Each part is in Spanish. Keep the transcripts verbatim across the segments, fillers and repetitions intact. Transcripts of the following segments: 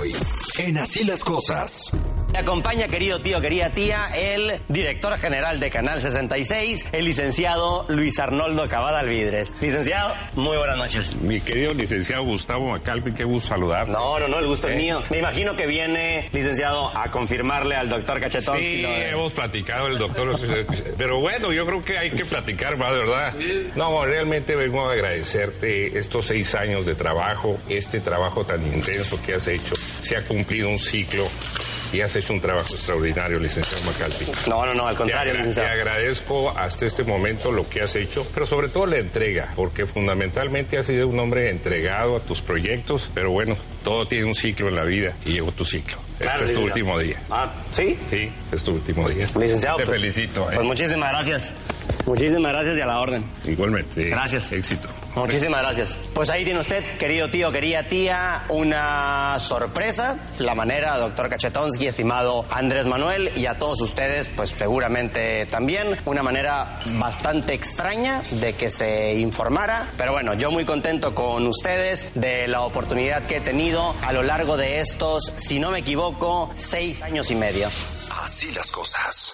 hoy en Así las Cosas. Me acompaña, querido tío, querida tía, el director general de Canal sesenta y seis, el licenciado Luis Arnoldo Cavada Alvidres. Licenciado, muy buenas noches. Mi querido licenciado Gustavo Macalpin, qué gusto saludar. No, no, no, el gusto ¿Eh? es mío. Me imagino que viene, licenciado, a confirmarle al doctor Cachetón. Sí, lo de... hemos platicado el doctor, pero bueno, yo creo que hay que platicar más, de verdad. No, realmente vengo a agradecerte estos seis años de trabajo, este trabajo tan intenso que has hecho. Se ha cumplido un ciclo. Y has hecho un trabajo extraordinario, licenciado Macalpin. No, no, no, al contrario, te, agra- licenciado. te agradezco hasta este momento lo que has hecho, pero sobre todo la entrega, porque fundamentalmente has sido un hombre entregado a tus proyectos, pero bueno, todo tiene un ciclo en la vida y llegó tu ciclo. Claro, este es tu licenciado. último día. Ah, ¿sí? Sí, es tu último día. Licenciado, Te pues, felicito. ¿eh? Pues muchísimas gracias. Muchísimas gracias y a la orden. Igualmente. Gracias. Éxito. Muchísimas gracias. Pues ahí tiene usted, querido tío, querida tía, una sorpresa. La manera, doctor Cachetonsky, estimado Andrés Manuel, y a todos ustedes, pues seguramente también, una manera bastante extraña de que se informara. Pero bueno, yo muy contento con ustedes de la oportunidad que he tenido a lo largo de estos, si no me equivoco, seis años y medio. Así las cosas.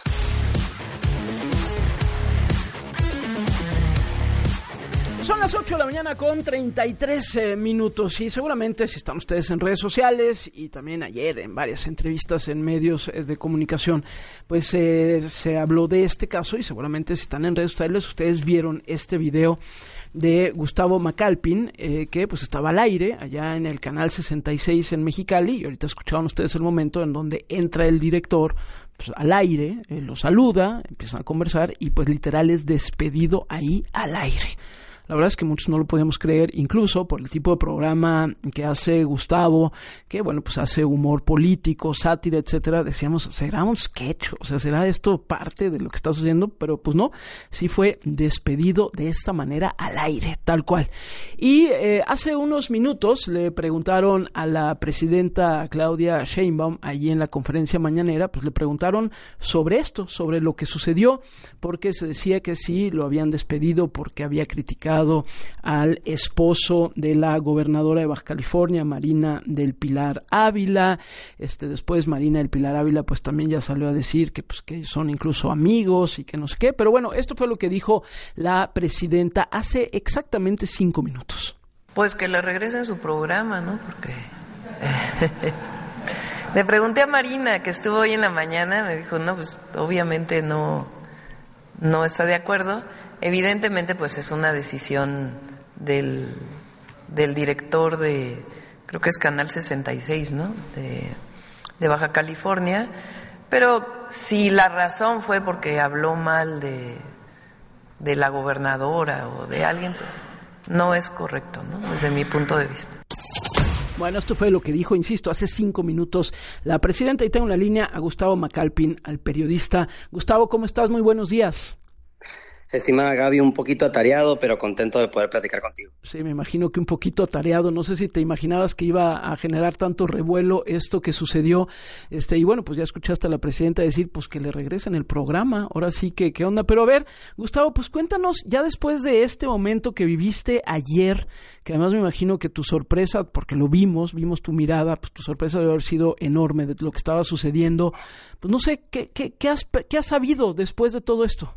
Son las ocho de la mañana con treinta y tres eh, minutos y seguramente si están ustedes en redes sociales y también ayer en varias entrevistas en medios eh, de comunicación, pues eh, se habló de este caso y seguramente si están en redes sociales ustedes vieron este video de Gustavo Macalpin, eh, que pues estaba al aire allá en el canal sesenta y seis en Mexicali, y ahorita escuchaban ustedes el momento en donde entra el director pues, al aire, eh, lo saluda, empiezan a conversar y pues literal es despedido ahí al aire. La verdad es que muchos no lo podíamos creer, incluso por el tipo de programa que hace Gustavo, que bueno, pues hace humor político, sátira, etcétera. Decíamos, ¿será un sketch? O sea, ¿será esto parte de lo que está sucediendo? Pero pues no, sí fue despedido de esta manera al aire, tal cual. Y eh, hace unos minutos le preguntaron a la presidenta Claudia Sheinbaum, allí en la conferencia mañanera, pues le preguntaron sobre esto, sobre lo que sucedió, porque se decía que sí lo habían despedido porque había criticado al esposo de la gobernadora de Baja California, Marina del Pilar Ávila. Este, después Marina del Pilar Ávila pues también ya salió a decir que, pues, que son incluso amigos y que no sé qué, pero bueno, esto fue lo que dijo la presidenta hace exactamente cinco minutos. Pues que le regrese a su programa, ¿no? Porque le pregunté a Marina, que estuvo hoy en la mañana, me dijo, no, pues obviamente no, no está de acuerdo. Evidentemente, pues es una decisión del, del director de, creo que es Canal sesenta y seis, ¿no? De, de Baja California. Pero si la razón fue porque habló mal de, de la gobernadora o de alguien, pues no es correcto, ¿no? Desde mi punto de vista. Bueno, esto fue lo que dijo, insisto, hace cinco minutos la presidenta. Y tengo en la línea a Gustavo Macalpin, al periodista. Gustavo, ¿cómo estás? Muy buenos días. Estimada Gaby, un poquito atareado, pero contento de poder platicar contigo. Sí, me imagino que un poquito atareado. No sé si te imaginabas que iba a generar tanto revuelo esto que sucedió. Este, y bueno, pues ya escuchaste a la presidenta decir pues que le regresen el programa. Ahora sí que, ¿qué onda? Pero a ver, Gustavo, pues cuéntanos, ya después de este momento que viviste ayer, que además me imagino que tu sorpresa, porque lo vimos, vimos tu mirada, pues tu sorpresa debe haber sido enorme de lo que estaba sucediendo. Pues no sé, ¿qué, qué, qué has, qué has sabido después de todo esto?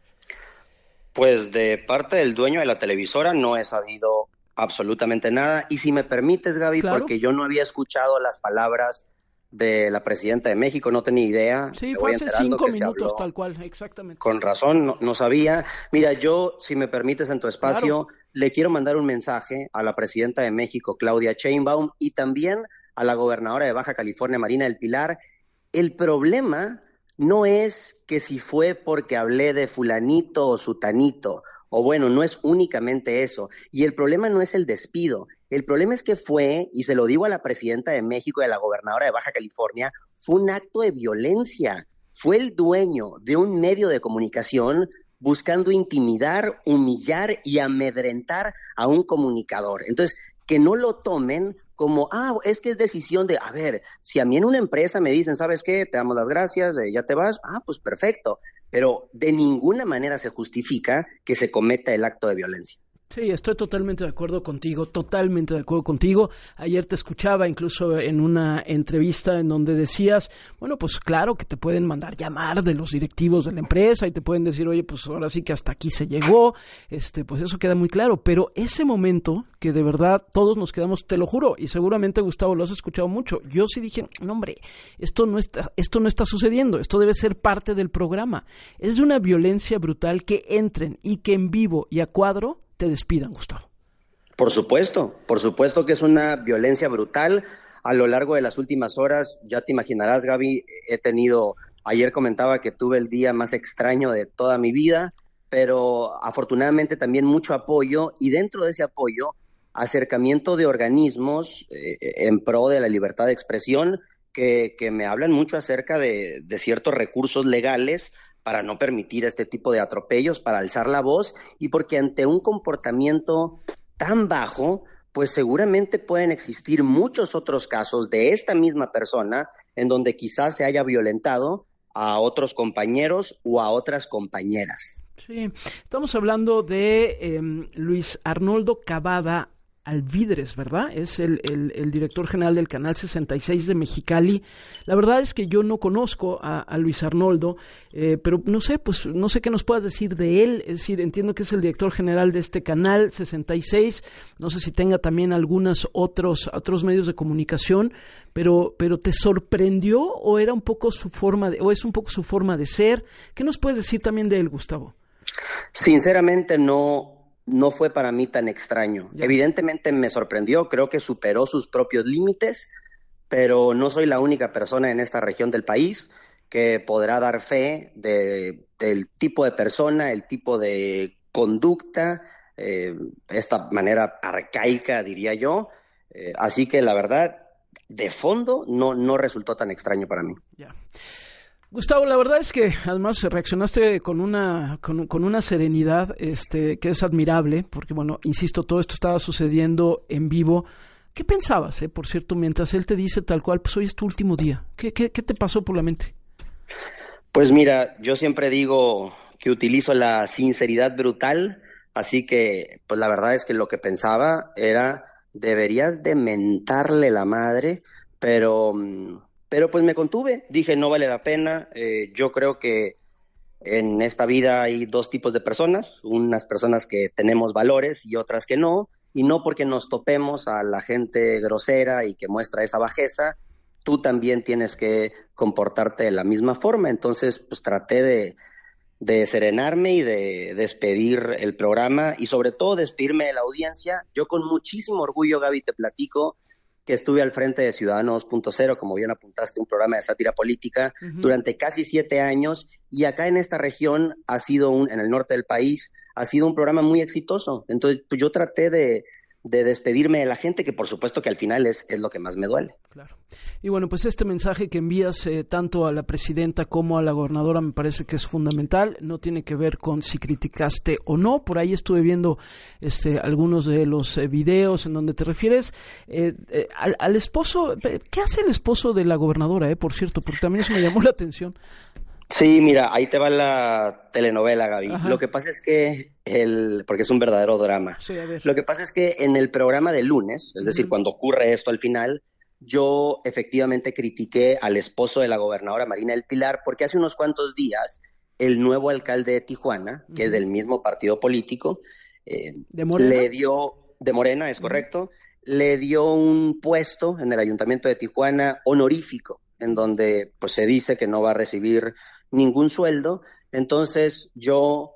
Pues de parte del dueño de la televisora no he sabido absolutamente nada. Y si me permites, Gaby, claro, porque yo no había escuchado las palabras de la presidenta de México, no tenía idea. Sí, fue hace cinco minutos tal cual, exactamente. Con razón, no, no sabía. Mira, yo, si me permites en tu espacio, claro, le quiero mandar un mensaje a la presidenta de México, Claudia Sheinbaum, y también a la gobernadora de Baja California, Marina del Pilar. El problema no es que si fue porque hablé de fulanito o sutanito, o bueno, no es únicamente eso. Y el problema no es el despido. El problema es que fue, y se lo digo a la presidenta de México y a la gobernadora de Baja California, fue un acto de violencia. Fue el dueño de un medio de comunicación buscando intimidar, humillar y amedrentar a un comunicador. Entonces, que no lo tomen como, ah, es que es decisión de, a ver, si a mí en una empresa me dicen, ¿sabes qué? Te damos las gracias, eh, ya te vas, ah, pues perfecto. Pero de ninguna manera se justifica que se cometa el acto de violencia. Sí, estoy totalmente de acuerdo contigo, totalmente de acuerdo contigo. Ayer te escuchaba incluso en una entrevista en donde decías, bueno, pues claro que te pueden mandar llamar de los directivos de la empresa y te pueden decir, oye, pues ahora sí que hasta aquí se llegó, este, pues eso queda muy claro. Pero ese momento que de verdad todos nos quedamos, te lo juro, y seguramente Gustavo lo has escuchado mucho, yo sí dije, no hombre, esto no está, esto no está sucediendo, esto debe ser parte del programa. Es de una violencia brutal que entren y que en vivo y a cuadro te despidan, Gustavo. Por supuesto, por supuesto que es una violencia brutal. A lo largo de las últimas horas, ya te imaginarás, Gaby, he tenido, ayer comentaba que tuve el día más extraño de toda mi vida, pero afortunadamente también mucho apoyo, y dentro de ese apoyo, acercamiento de organismos eh, en pro de la libertad de expresión, que, que me hablan mucho acerca de, de ciertos recursos legales para no permitir este tipo de atropellos, para alzar la voz, y porque ante un comportamiento tan bajo, pues seguramente pueden existir muchos otros casos de esta misma persona en donde quizás se haya violentado a otros compañeros o a otras compañeras. Sí, estamos hablando de eh, Luis Arnoldo Cavada Alvidres, ¿verdad? Es el, el, el director general del Canal sesenta y seis de Mexicali. La verdad es que yo no conozco a, a Luis Arnoldo, eh, pero no sé, pues no sé qué nos puedas decir de él. Es decir, entiendo que es el director general de este Canal sesenta y seis. No sé si tenga también algunos otros, otros medios de comunicación, pero, pero ¿te sorprendió o era un poco su forma de, o es un poco su forma de ser? ¿Qué nos puedes decir también de él, Gustavo? Sinceramente no. No fue para mí tan extraño. Ya. Evidentemente me sorprendió, creo que superó sus propios límites, pero no soy la única persona en esta región del país que podrá dar fe de, del tipo de persona, el tipo de conducta, eh, esta manera arcaica, diría yo. Eh, así que la verdad, de fondo, no, no resultó tan extraño para mí. Ya. Gustavo, la verdad es que además reaccionaste con una con, con una serenidad este que es admirable, porque bueno, insisto, todo esto estaba sucediendo en vivo. ¿Qué pensabas, eh, por cierto, mientras él te dice tal cual, pues hoy es tu último día? ¿Qué, qué, qué te pasó por la mente? Pues mira, yo siempre digo que utilizo la sinceridad brutal, así que pues la verdad es que lo que pensaba era, deberías de mentarle la madre, pero... Pero pues me contuve, dije no vale la pena. Eh, yo creo que en esta vida hay dos tipos de personas, unas personas que tenemos valores y otras que no, y no porque nos topemos a la gente grosera y que muestra esa bajeza, tú también tienes que comportarte de la misma forma. Entonces pues traté de, de serenarme y de despedir el programa y sobre todo despedirme de la audiencia. Yo con muchísimo orgullo, Gaby, te platico que estuve al frente de Ciudadano dos punto cero, como bien apuntaste, un programa de sátira política, uh-huh. durante casi siete años, y acá en esta región ha sido un, en el norte del país, ha sido un programa muy exitoso. Entonces, pues yo traté de, de despedirme de la gente, que por supuesto que al final es, es lo que más me duele. Claro. Y bueno, pues este mensaje que envías eh, tanto a la presidenta como a la gobernadora me parece que es fundamental. No tiene que ver con si criticaste o no. Por ahí estuve viendo este, algunos de los eh, videos en donde te refieres eh, eh, al, al esposo. ¿Qué hace el esposo de la gobernadora, eh, por cierto? Porque también eso me llamó la atención. Sí, mira, ahí te va la telenovela, Gaby. Ajá. Lo que pasa es que, el porque es un verdadero drama. Sí, a ver. Lo que pasa es que en el programa de lunes, es decir, uh-huh. cuando ocurre esto al final, yo efectivamente critiqué al esposo de la gobernadora Marina del Pilar, porque hace unos cuantos días el nuevo alcalde de Tijuana, uh-huh. que es del mismo partido político, eh, ¿De Morena? le dio, de Morena, es uh-huh. correcto, le dio un puesto en el ayuntamiento de Tijuana honorífico, en donde pues se dice que no va a recibir ningún sueldo. Entonces yo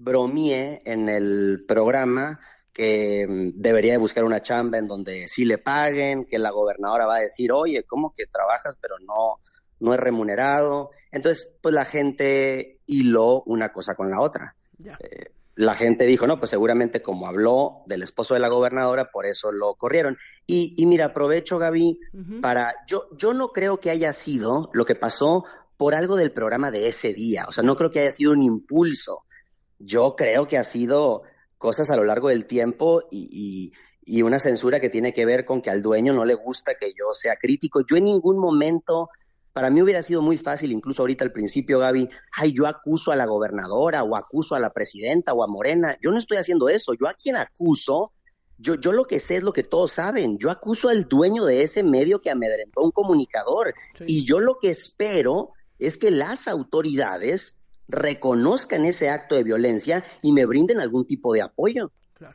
bromeé en el programa que debería de buscar una chamba en donde sí le paguen, que la gobernadora va a decir, oye, ¿cómo que trabajas pero no, no es remunerado? Entonces, pues la gente hiló una cosa con la otra. Yeah. Eh, la gente dijo, no, pues seguramente como habló del esposo de la gobernadora, por eso lo corrieron. Y, y mira, aprovecho, Gaby, uh-huh. para... Yo, yo no creo que haya sido lo que pasó por algo del programa de ese día. O sea, no creo que haya sido un impulso. Yo creo que ha sido cosas a lo largo del tiempo y, y, y una censura que tiene que ver con que al dueño no le gusta que yo sea crítico. Yo en ningún momento Para mí hubiera sido muy fácil, incluso ahorita al principio, Gaby, ay, yo acuso a la gobernadora o acuso a la presidenta o a Morena. Yo no estoy haciendo eso. Yo a quien acuso, yo, yo lo que sé es lo que todos saben. Yo acuso al dueño de ese medio que amedrentó a un comunicador. Sí. Y yo lo que espero es que las autoridades reconozcan ese acto de violencia y me brinden algún tipo de apoyo.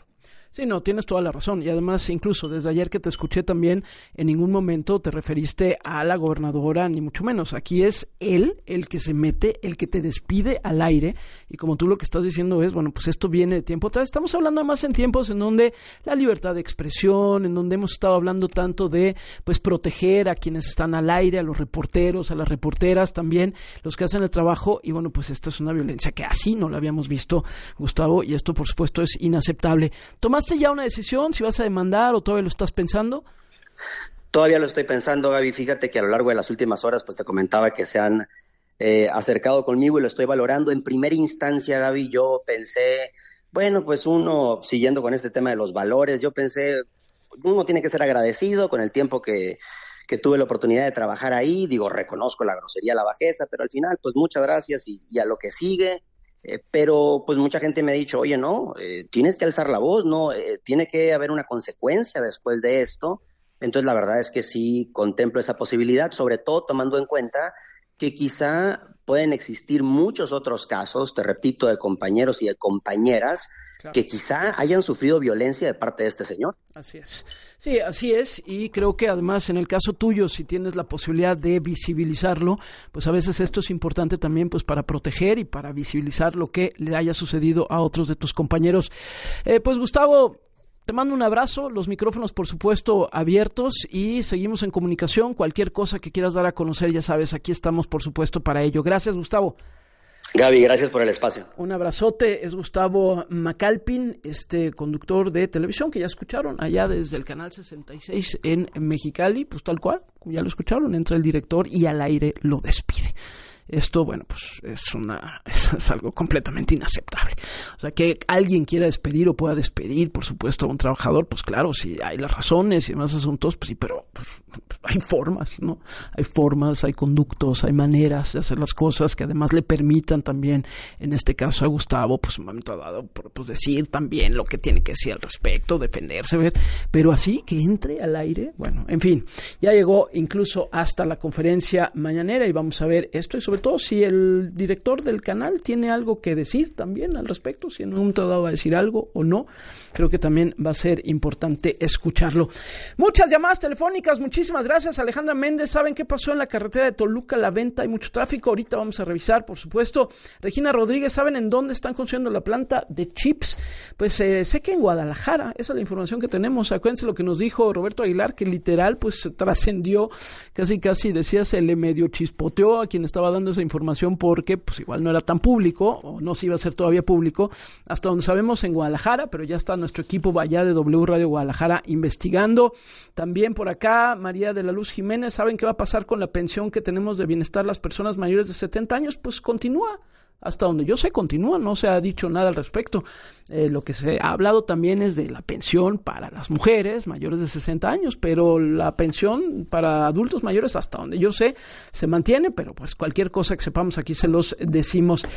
Sí, no, tienes toda la razón. Y además, incluso desde ayer que te escuché también, en ningún momento te referiste a la gobernadora, ni mucho menos. Aquí es él el que se mete, el que te despide al aire. Y como tú lo que estás diciendo es, bueno, pues esto viene de tiempo atrás. Estamos hablando además en tiempos en donde la libertad de expresión, en donde hemos estado hablando tanto de, pues, proteger a quienes están al aire, a los reporteros, a las reporteras también, los que hacen el trabajo. Y bueno, pues esta es una violencia que así no la habíamos visto, Gustavo, y esto, por supuesto, es inaceptable. Tomás, ¿tomaste ya una decisión si vas a demandar o todavía lo estás pensando? Todavía lo estoy pensando, Gaby. Fíjate que a lo largo de las últimas horas pues te comentaba que se han eh, acercado conmigo y lo estoy valorando. En primera instancia, Gaby, yo pensé, bueno, pues uno, siguiendo con este tema de los valores, yo pensé, uno tiene que ser agradecido con el tiempo que, que tuve la oportunidad de trabajar ahí. Digo, reconozco la grosería, la bajeza, pero al final, pues muchas gracias y, y a lo que sigue. Eh, pero pues mucha gente me ha dicho, oye, no, eh, tienes que alzar la voz, no, eh, tiene que haber una consecuencia después de esto. Entonces la verdad es que sí contemplo esa posibilidad, sobre todo tomando en cuenta que quizá pueden existir muchos otros casos, te repito, de compañeros y de compañeras, claro, que quizá hayan sufrido violencia de parte de este señor. Así es. Sí, así es, y creo que además en el caso tuyo, si tienes la posibilidad de visibilizarlo, pues a veces esto es importante también pues para proteger y para visibilizar lo que le haya sucedido a otros de tus compañeros. Eh, pues Gustavo, te mando un abrazo, los micrófonos por supuesto abiertos y seguimos en comunicación. Cualquier cosa que quieras dar a conocer, ya sabes, aquí estamos por supuesto para ello. Gracias, Gustavo. Gaby, gracias por el espacio. Un abrazote, es Gustavo Macalpin, este conductor de televisión que ya escucharon allá desde el canal sesenta y seis en Mexicali, pues tal cual, ya lo escucharon, entra el director y al aire lo despide. Esto, bueno, pues es una es, es algo completamente inaceptable. O sea, que alguien quiera despedir o pueda despedir, por supuesto, a un trabajador, pues claro, si hay las razones y demás asuntos, pues sí, pero pues, hay formas, ¿no? Hay formas, hay conductos, hay maneras de hacer las cosas que además le permitan también, en este caso a Gustavo, pues un momento dado, pues decir también lo que tiene que decir al respecto, defenderse, ver, pero así que entre al aire, bueno, en fin, ya llegó incluso hasta la conferencia mañanera y vamos a ver esto y sobre todo si el director del canal tiene algo que decir también al respecto, si en un momento dado va a decir algo o no, creo que también va a ser importante escucharlo. Muchas llamadas telefónicas, muchísimas gracias. Alejandra Méndez, ¿saben qué pasó en la carretera de Toluca a La Venta? Hay mucho tráfico, ahorita vamos a revisar, por supuesto. Regina Rodríguez, ¿saben en dónde están construyendo la planta de chips? Pues eh, sé que en Guadalajara, esa es la información que tenemos. Acuérdense lo que nos dijo Roberto Aguilar, que literal pues trascendió, casi casi decía, se le medio chispoteó a quien estaba dando esa información porque pues igual no era tan público o no se iba a hacer todavía público, hasta donde sabemos en Guadalajara, pero ya está nuestro equipo allá de W Radio Guadalajara investigando. También por acá María de la Luz Jiménez, ¿saben qué va a pasar con la pensión que tenemos de bienestar las personas mayores de setenta años? Pues continúa. Hasta donde yo sé, continúa, no se ha dicho nada al respecto. Eh, lo que se ha hablado también es de la pensión para las mujeres mayores de sesenta años, pero la pensión para adultos mayores, hasta donde yo sé, se mantiene, pero pues cualquier cosa que sepamos aquí se los decimos.